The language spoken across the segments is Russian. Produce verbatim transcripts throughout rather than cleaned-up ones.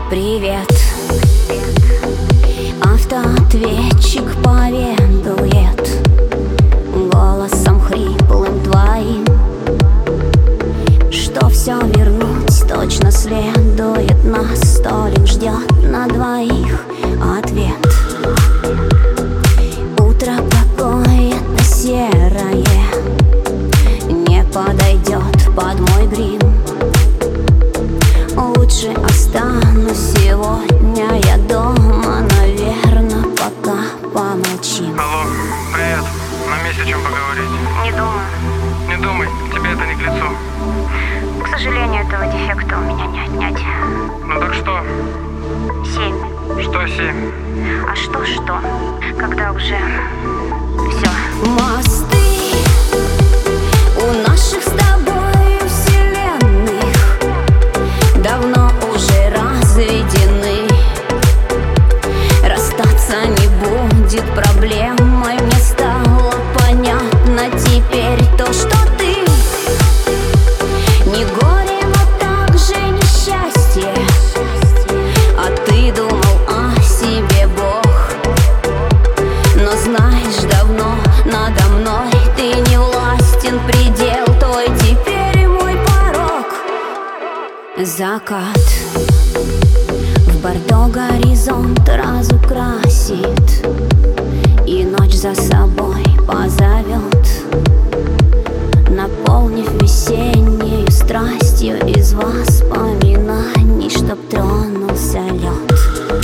Привет. Автоответчик поведует голосом хриплым твоим, что все вернуть точно следует. Нас столик ждет на двоих ответ. Утро какое-то серое не подойдет под мой грим. Лучше останусь сегодня я дома, наверное, пока помолчим. Алло, привет. Нам есть о чем поговорить. Не думаю. Не думай, тебе это не к лицу. К сожалению, этого дефекта у меня не отнять. Ну так что? Семь. Что семь? А что-что? Когда уже все. Мосты у наших с тобой вселенных давно уже разведены. Расстаться не будет проблемой. Мне стало понятно теперь то, что ты не горе, но также несчастье. А ты думал о себе, Бог. Но знаешь, давно надо мной ты не властен. Предел твой теперь мой порог. Закат в бордо горизонт разукрасит и ночь за собой позовет, наполнив весеннею страстью из воспоминаний, чтоб тронулся лед.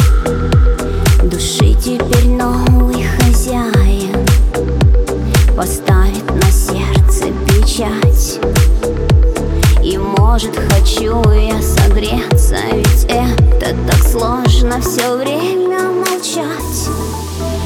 Души теперь новый хозяин поставит на сердце печать. И может хочу я согреться, ведь это так сложно все время молчать.